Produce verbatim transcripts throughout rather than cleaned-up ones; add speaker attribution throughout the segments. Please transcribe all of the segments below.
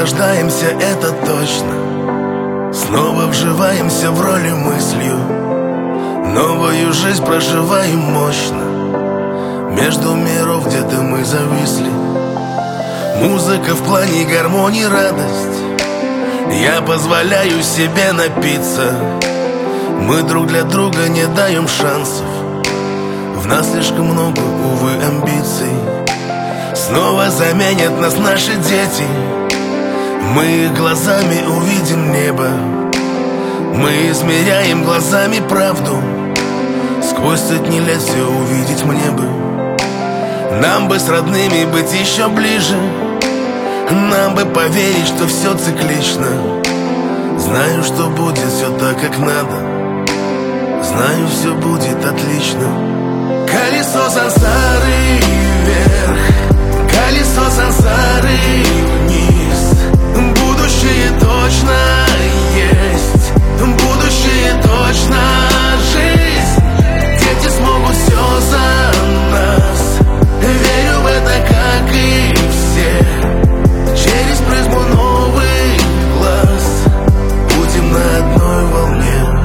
Speaker 1: рождаемся, это точно. Снова вживаемся в роли мыслью. Новую жизнь проживаем мощно. Между миров где-то мы зависли. Музыка в плане гармонии, радость. Я позволяю себе напиться. Мы друг для друга не даем шансов. В нас слишком много, увы, амбиций. Снова заменят нас наши дети. Мы их глазами увидим небо. Мы измеряем глазами правду. Сквозь сотни лет все увидеть мне бы. Нам бы с родными быть еще ближе. Нам бы поверить, что все циклично. Знаю, что будет все так, как надо. Знаю, все будет отлично. Колесо сансары вверх, колесо сансары вниз. Будущее точно есть, будущее точно жизнь. Дети смогут все за нас. Верю в это, как и все. Через призму новых глаз будем на одной волне.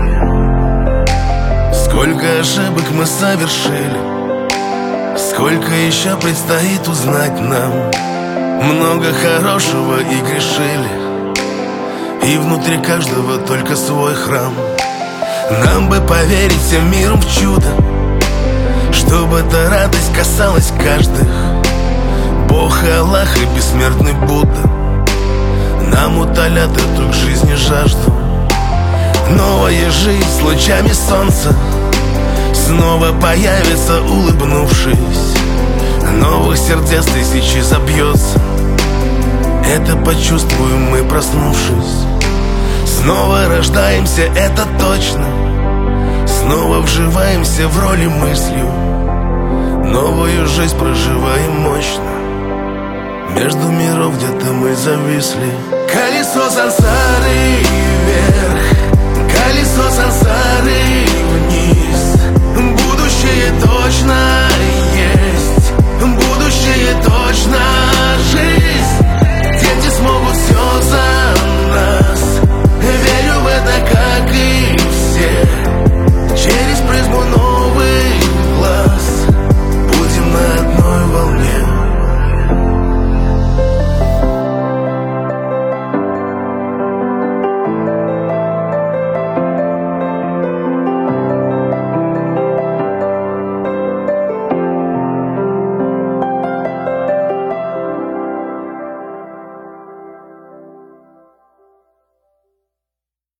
Speaker 1: Сколько ошибок мы совершили, сколько еще предстоит узнать нам. Много хорошего и грешили, и внутри каждого только свой храм. Нам бы поверить всем миром в чудо, чтобы эта радость касалась каждых. Бог, Аллах и бессмертный Будда нам утолят эту к жизни жажду. Новая жизнь с лучами солнца снова появится, улыбнувшись. Новых сердец тысячи забьется. Это почувствуем мы, проснувшись. Снова рождаемся, это точно. Снова вживаемся в роли мыслью. Новую жизнь проживаем мощно. Между миров где-то мы зависли. Колесо сансары вверх, колесо сансары вниз. Будущее точно есть, будущее точно жизнь.